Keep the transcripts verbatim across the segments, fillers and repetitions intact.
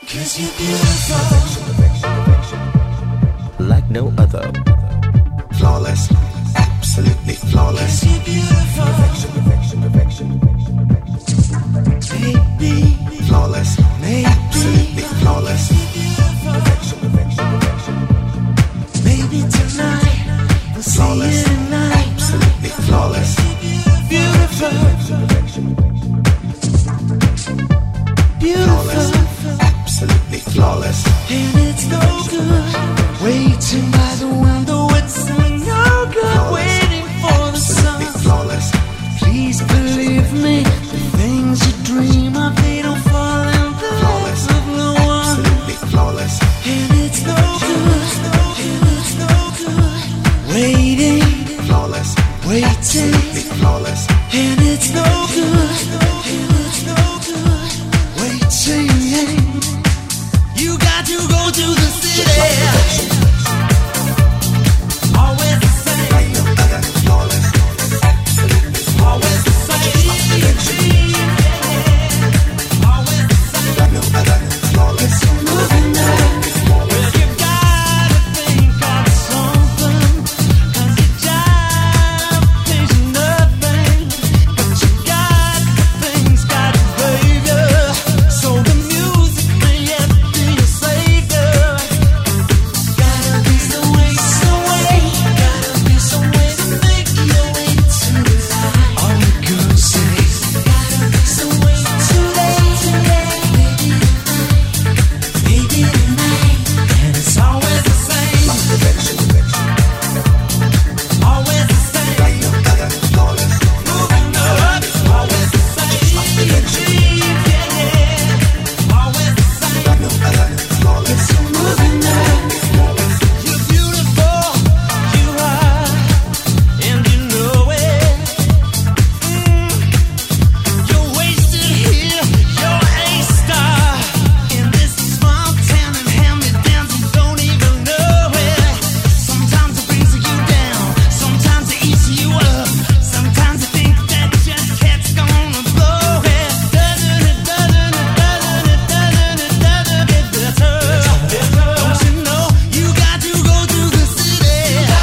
'Cause you're beautiful, like no other. Flawless, absolutely flawless. 'Cause you're beautiful, Perfection, perfection, perfection. baby, Flawless, absolutely flawless. Perfection, perfection, perfection. maybe tonight we'll see Flawless, you tonight. absolutely flawless. Beautiful, Perfection, beautiful, absolutely flawless. and it's no good waiting by the window. It's no good waiting for the sun. Absolutely flawless. Please believe me, the things you dream of, they don't fall in the Flawless, hands of no one. absolutely flawless. And it's no good, and it's no good waiting, Flawless, waiting. absolutely flawless. And it's no good, and it's no good waiting. You got to go to the city. Always the same, Like no other, flawless. Absolutely always the same. Always the same. like no other, flawless. Moving now. Well, you gotta think of something, 'cause your job pays you nothing, but you got the things, got it, baby. So the music may yet be your savior. Gotta be some way, some way, gotta be some way to make your way to the light. All the girls say, gotta be some way today, today, baby tonight, baby tonight, and it's always the same, Perfection, perfection. always the same. Like no other, flawless. Moving up, always the same. Yeah, yeah, always the same. Like no other, flawless. Moving up, you're beautiful, you are, and you know it. Mm. You're wasted here, you're a star in this small town and hand-me-downs. You don't even know it. Sometimes it brings you down, sometimes it eats you up. Sometimes you think that your cat's gonna blow it. Doesn't it, doesn't it, doesn't it, doesn't it, doesn't get better? Don't you know you got to go to the city?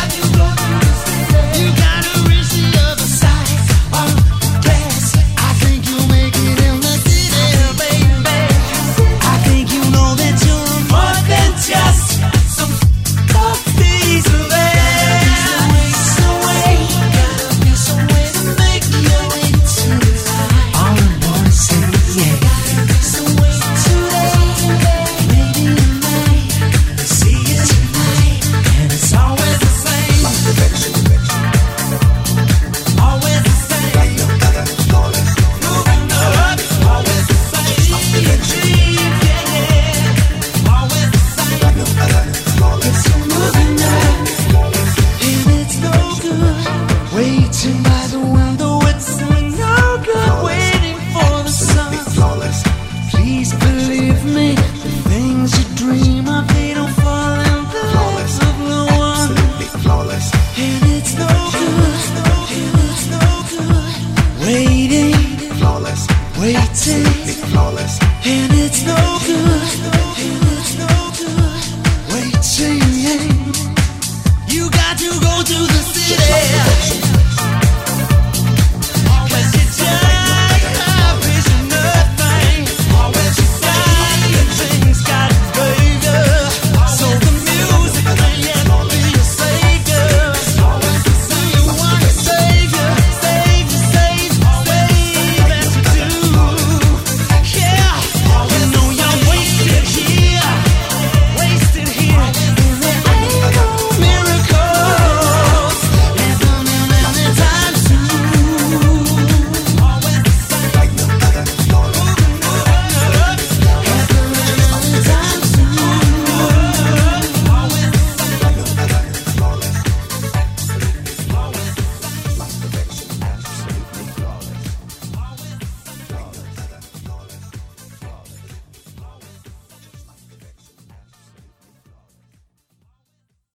You gotta reach the other side of the glass. I think you'll make it in the city, baby. I think you know that you're more than just some f- piece of land. Some way, gotta be some way to make your way to the light. All the boys say, yeah. Gotta be some way today, today, maybe tonight. We'll see you tonight, and it's always the same, Perfection, perfection. always the same. Like no other, flawless. Moving up, always the same. Yeah, yeah, always the same. Like no other, flawless. Moving up, and it's no good waiting by the window. It's no good waiting for the sun. Absolutely flawless. Please believe me, the things you dream of, they don't fall in the hands of no one. Absolutely flawless. And it's no good, and it's no good waiting, Flawless. waiting. Absolutely flawless. And it's no good, and it's no